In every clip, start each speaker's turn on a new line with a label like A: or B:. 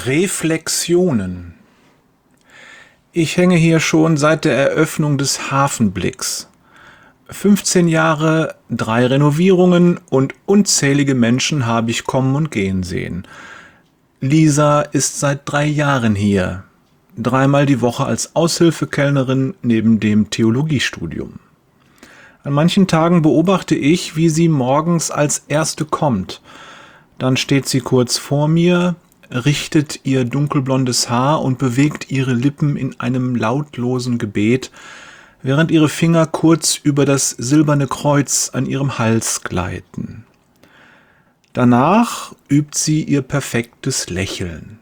A: Reflexionen. Ich hänge hier schon seit der Eröffnung des Hafenblicks. 15 Jahre, 3 Renovierungen und unzählige Menschen habe ich kommen und gehen sehen. Lisa ist seit 3 Jahren hier, 3-mal die Woche als Aushilfekellnerin neben dem Theologiestudium. An manchen Tagen beobachte ich, wie sie morgens als Erste kommt. Dann steht sie kurz vor mir, richtet ihr dunkelblondes Haar und bewegt ihre Lippen in einem lautlosen Gebet, während ihre Finger kurz über das silberne Kreuz an ihrem Hals gleiten. Danach übt sie ihr perfektes Lächeln.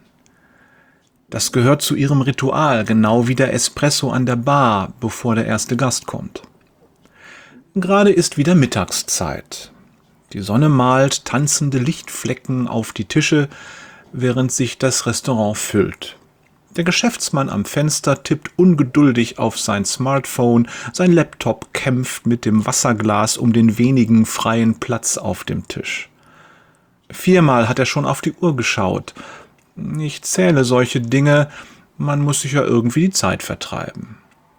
A: Das gehört zu ihrem Ritual, genau wie der Espresso an der Bar, bevor der erste Gast kommt. Gerade ist wieder Mittagszeit. Die Sonne malt tanzende Lichtflecken auf die Tische, während sich das Restaurant füllt. Der Geschäftsmann am Fenster tippt ungeduldig auf sein Smartphone, sein Laptop kämpft mit dem Wasserglas um den wenigen freien Platz auf dem Tisch. 4-mal hat er schon auf die Uhr geschaut. Ich zähle solche Dinge, man muss sich ja irgendwie die Zeit vertreiben.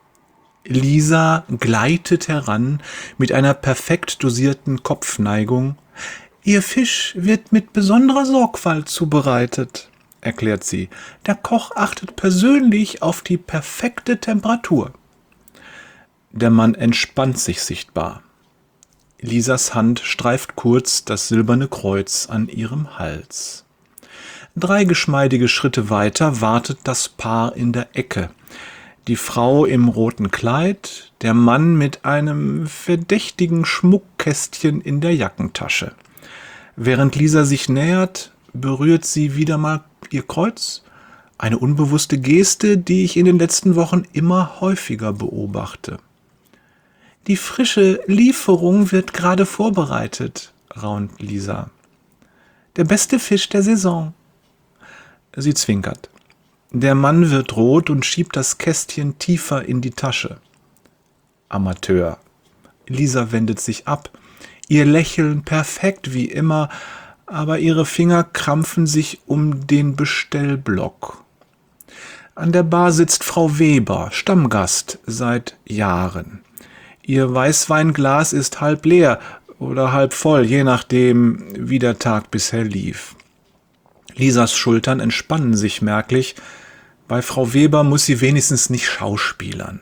A: Lisa gleitet heran mit einer perfekt dosierten Kopfneigung. »Ihr Fisch wird mit besonderer Sorgfalt zubereitet«, erklärt sie. »Der Koch achtet persönlich auf die perfekte Temperatur.« Der Mann entspannt sich sichtbar. Lisas Hand streift kurz das silberne Kreuz an ihrem Hals. 3 geschmeidige Schritte weiter wartet das Paar in der Ecke. Die Frau im roten Kleid, der Mann mit einem verdächtigen Schmuckkästchen in der Jackentasche. Während Lisa sich nähert, berührt sie wieder mal ihr Kreuz. Eine unbewusste Geste, die ich in den letzten Wochen immer häufiger beobachte. »Die frische Lieferung wird gerade vorbereitet«, raunt Lisa. »Der beste Fisch der Saison.« Sie zwinkert. Der Mann wird rot und schiebt das Kästchen tiefer in die Tasche. Amateur. Lisa wendet sich ab. Ihr Lächeln perfekt wie immer, aber ihre Finger krampfen sich um den Bestellblock. An der Bar sitzt Frau Weber, Stammgast seit Jahren. Ihr Weißweinglas ist halb leer oder halb voll, je nachdem, wie der Tag bisher lief. Lisas Schultern entspannen sich merklich. Bei Frau Weber muss sie wenigstens nicht schauspielern.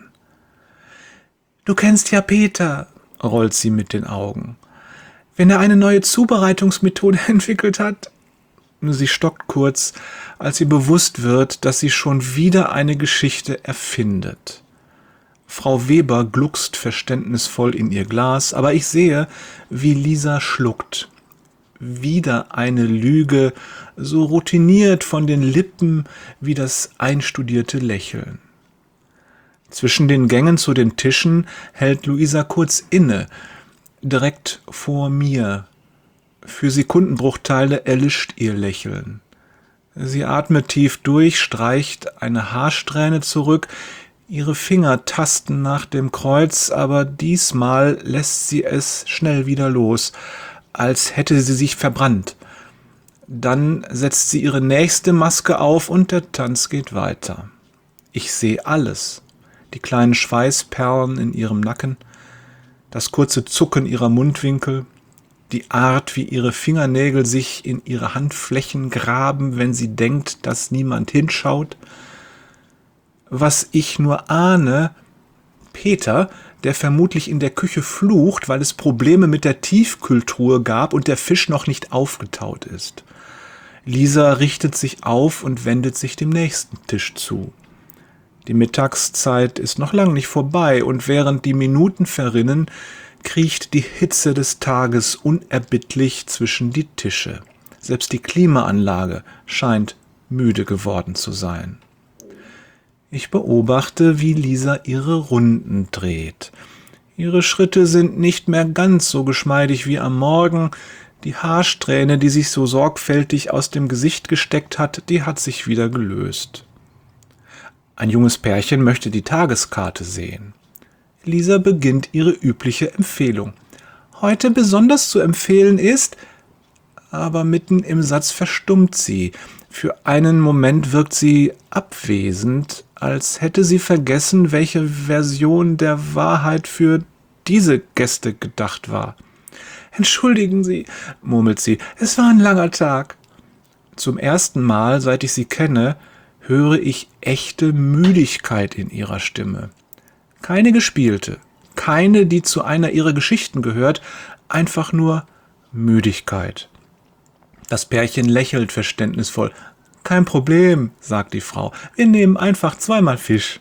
A: »Du kennst ja Peter«, rollt sie mit den Augen. »Wenn er eine neue Zubereitungsmethode entwickelt hat.« Sie stockt kurz, als ihr bewusst wird, dass sie schon wieder eine Geschichte erfindet. Frau Weber gluckst verständnisvoll in ihr Glas, aber ich sehe, wie Lisa schluckt. Wieder eine Lüge, so routiniert von den Lippen wie das einstudierte Lächeln. Zwischen den Gängen zu den Tischen hält Luisa kurz inne, direkt vor mir. Für Sekundenbruchteile erlischt ihr Lächeln. Sie atmet tief durch, streicht eine Haarsträhne zurück. Ihre Finger tasten nach dem Kreuz, aber diesmal lässt sie es schnell wieder los, als hätte sie sich verbrannt. Dann setzt sie ihre nächste Maske auf und der Tanz geht weiter. Ich sehe alles. Die kleinen Schweißperlen in ihrem Nacken, das kurze Zucken ihrer Mundwinkel, die Art, wie ihre Fingernägel sich in ihre Handflächen graben, wenn sie denkt, dass niemand hinschaut. Was ich nur ahne, Peter, der vermutlich in der Küche flucht, weil es Probleme mit der Tiefkühltruhe gab und der Fisch noch nicht aufgetaut ist. Lisa richtet sich auf und wendet sich dem nächsten Tisch zu. Die Mittagszeit ist noch lang nicht vorbei und während die Minuten verrinnen, kriecht die Hitze des Tages unerbittlich zwischen die Tische. Selbst die Klimaanlage scheint müde geworden zu sein. Ich beobachte, wie Lisa ihre Runden dreht. Ihre Schritte sind nicht mehr ganz so geschmeidig wie am Morgen. Die Haarsträhne, die sich so sorgfältig aus dem Gesicht gesteckt hat, die hat sich wieder gelöst. Ein junges Pärchen möchte die Tageskarte sehen. Lisa beginnt ihre übliche Empfehlung. Heute besonders zu empfehlen ist, aber mitten im Satz verstummt sie. Für einen Moment wirkt sie abwesend, als hätte sie vergessen, welche Version der Wahrheit für diese Gäste gedacht war. »Entschuldigen Sie«, murmelt sie, »es war ein langer Tag.« Zum ersten Mal, seit ich sie kenne, höre ich echte Müdigkeit in ihrer Stimme. Keine gespielte, keine, die zu einer ihrer Geschichten gehört, einfach nur Müdigkeit. Das Pärchen lächelt verständnisvoll. »Kein Problem«, sagt die Frau, »wir nehmen einfach 2-mal Fisch.«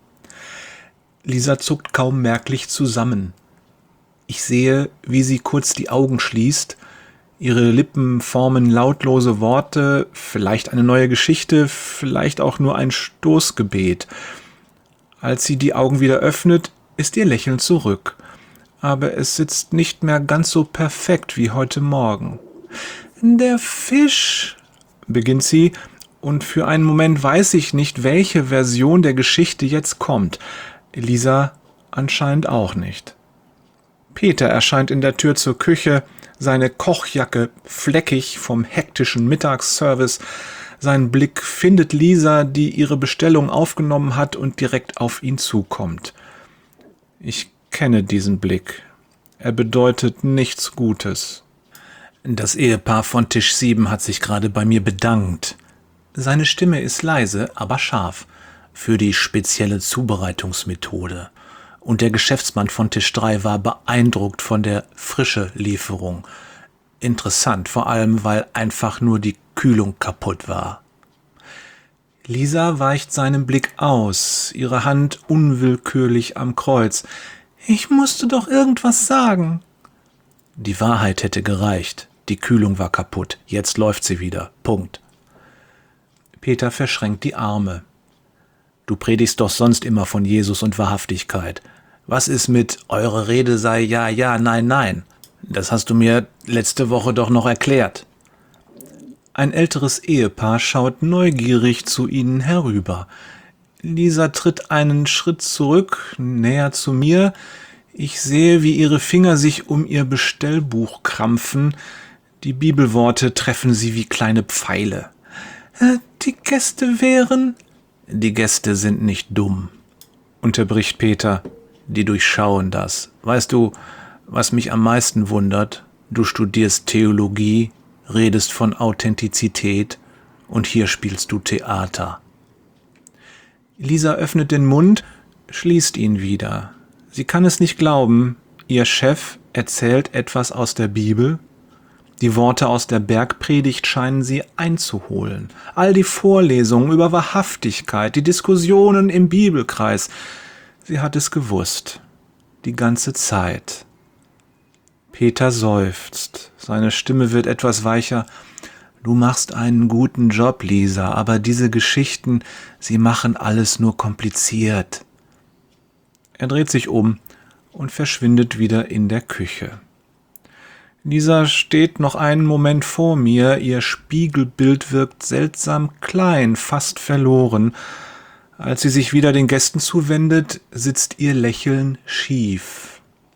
A: Lisa zuckt kaum merklich zusammen. Ich sehe, wie sie kurz die Augen schließt. Ihre Lippen formen lautlose Worte, vielleicht eine neue Geschichte, vielleicht auch nur ein Stoßgebet. Als sie die Augen wieder öffnet, ist ihr Lächeln zurück. Aber es sitzt nicht mehr ganz so perfekt wie heute Morgen. »Der Fisch«, beginnt sie, und für einen Moment weiß ich nicht, welche Version der Geschichte jetzt kommt. Lisa anscheinend auch nicht. Peter erscheint in der Tür zur Küche, seine Kochjacke fleckig vom hektischen Mittagsservice. Sein Blick findet Lisa, die ihre Bestellung aufgenommen hat und direkt auf ihn zukommt. Ich kenne diesen Blick. Er bedeutet nichts Gutes. Das Ehepaar von Tisch 7 hat sich gerade bei mir bedankt. Seine Stimme ist leise, aber scharf, für die spezielle Zubereitungsmethode. Und der Geschäftsmann von Tisch 3 war beeindruckt von der frische Lieferung. Interessant, vor allem, weil einfach nur die Kühlung kaputt war. Lisa weicht seinem Blick aus, ihre Hand unwillkürlich am Kreuz. »Ich musste doch irgendwas sagen.« Die Wahrheit hätte gereicht. Die Kühlung war kaputt. Jetzt läuft sie wieder. Punkt. Peter verschränkt die Arme. »Du predigst doch sonst immer von Jesus und Wahrhaftigkeit. Was ist mit »Eure Rede sei ja, ja, nein, nein«? Das hast du mir letzte Woche doch noch erklärt.« Ein älteres Ehepaar schaut neugierig zu ihnen herüber. Lisa tritt einen Schritt zurück, näher zu mir. Ich sehe, wie ihre Finger sich um ihr Bestellbuch krampfen. Die Bibelworte treffen sie wie kleine Pfeile. »Die Gäste wären...« »Die Gäste sind nicht dumm«, unterbricht Peter. »Die durchschauen das. Weißt du, was mich am meisten wundert? Du studierst Theologie, redest von Authentizität und hier spielst du Theater.« Lisa öffnet den Mund, schließt ihn wieder. Sie kann es nicht glauben. Ihr Chef erzählt etwas aus der Bibel. Die Worte aus der Bergpredigt scheinen sie einzuholen. All die Vorlesungen über Wahrhaftigkeit, die Diskussionen im Bibelkreis. Sie hat es gewusst. Die ganze Zeit. Peter seufzt. Seine Stimme wird etwas weicher. »Du machst einen guten Job, Lisa, aber diese Geschichten, sie machen alles nur kompliziert.« Er dreht sich um und verschwindet wieder in der Küche. Lisa steht noch einen Moment vor mir, ihr Spiegelbild wirkt seltsam klein, fast verloren. Als sie sich wieder den Gästen zuwendet, sitzt ihr Lächeln schief.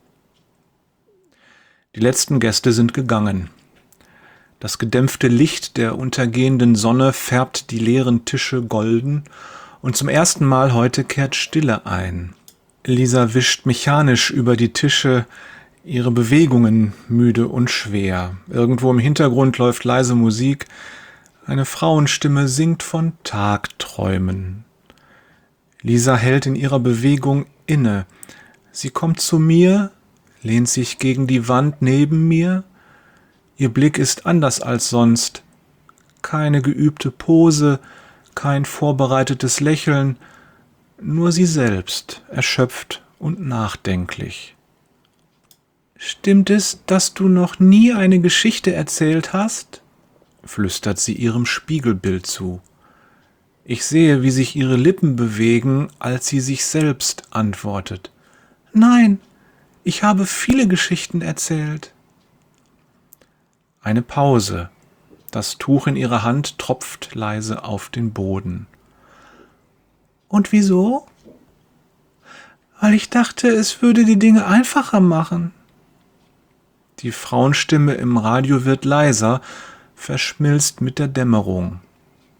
A: Die letzten Gäste sind gegangen. Das gedämpfte Licht der untergehenden Sonne färbt die leeren Tische golden und zum ersten Mal heute kehrt Stille ein. Lisa wischt mechanisch über die Tische, ihre Bewegungen müde und schwer. Irgendwo im Hintergrund läuft leise Musik. Eine Frauenstimme singt von Tagträumen. Lisa hält in ihrer Bewegung inne. Sie kommt zu mir, lehnt sich gegen die Wand neben mir. Ihr Blick ist anders als sonst. Keine geübte Pose, kein vorbereitetes Lächeln, nur sie selbst, erschöpft und nachdenklich. »Stimmt es, dass du noch nie eine Geschichte erzählt hast?« flüstert sie ihrem Spiegelbild zu. Ich sehe, wie sich ihre Lippen bewegen, als sie sich selbst antwortet. »Nein, ich habe viele Geschichten erzählt.« Eine Pause. Das Tuch in ihrer Hand tropft leise auf den Boden. »Und wieso?« »Weil ich dachte, es würde die Dinge einfacher machen.« Die Frauenstimme im Radio wird leiser, verschmilzt mit der Dämmerung.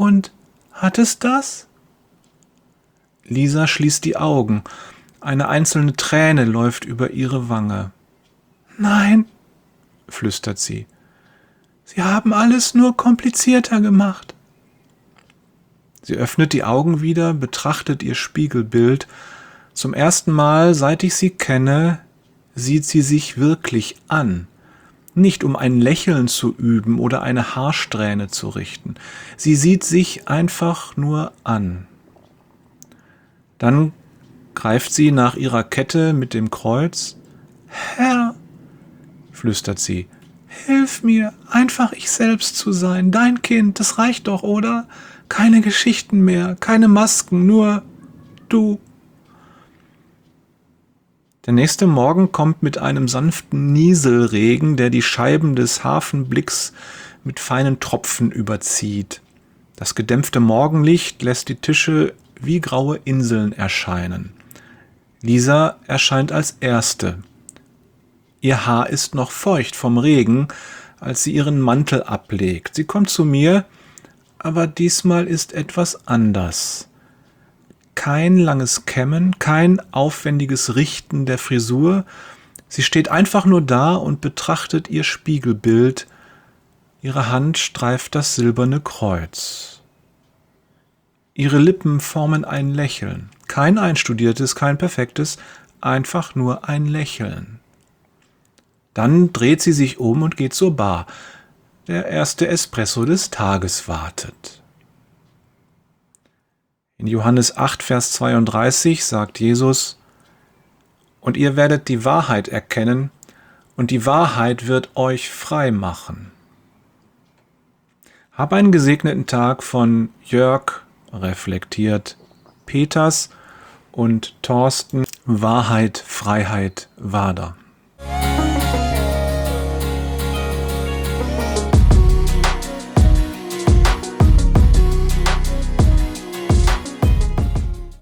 A: Und hat es das? Lisa schließt die Augen. Eine einzelne Träne läuft über ihre Wange. Nein, flüstert sie. Sie haben alles nur komplizierter gemacht. Sie öffnet die Augen wieder, betrachtet ihr Spiegelbild. Zum ersten Mal, seit ich sie kenne, sieht sie sich wirklich an. Nicht um ein Lächeln zu üben oder eine Haarsträhne zu richten. Sie sieht sich einfach nur an. Dann greift sie nach ihrer Kette mit dem Kreuz. Herr, flüstert sie, hilf mir, einfach ich selbst zu sein, dein Kind, das reicht doch, oder? Keine Geschichten mehr, keine Masken, nur du. Der nächste Morgen kommt mit einem sanften Nieselregen, der die Scheiben des Hafenblicks mit feinen Tropfen überzieht. Das gedämpfte Morgenlicht lässt die Tische wie graue Inseln erscheinen. Lisa erscheint als Erste. Ihr Haar ist noch feucht vom Regen, als sie ihren Mantel ablegt. Sie kommt zu mir, aber diesmal ist etwas anders. Kein langes Kämmen, kein aufwendiges Richten der Frisur. Sie steht einfach nur da und betrachtet ihr Spiegelbild. Ihre Hand streift das silberne Kreuz. Ihre Lippen formen ein Lächeln. Kein einstudiertes, kein perfektes, einfach nur ein Lächeln. Dann dreht sie sich um und geht zur Bar. Der erste Espresso des Tages wartet. In Johannes 8, Vers 32 sagt Jesus: Und ihr werdet die Wahrheit erkennen, und die Wahrheit wird euch frei machen. Hab einen gesegneten Tag von Jörg, reflektiert, Peters und Thorsten, Wahrheit, Freiheit, Wader.